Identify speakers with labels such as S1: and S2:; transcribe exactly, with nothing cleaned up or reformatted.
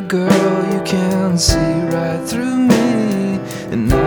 S1: girl, you can see right through me, and